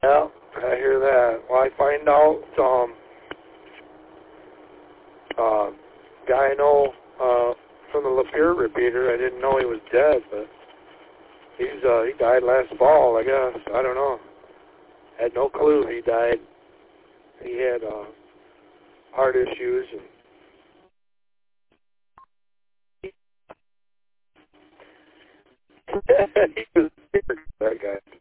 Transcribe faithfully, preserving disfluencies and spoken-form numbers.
Yeah, I hear that. Well, I find out, um, uh, guy I know, uh, from the Lapeer repeater, I didn't know he was dead, but he's, uh, he died last fall, I guess. I don't know. Had no clue he died. He had, uh, heart issues, and he was that guy.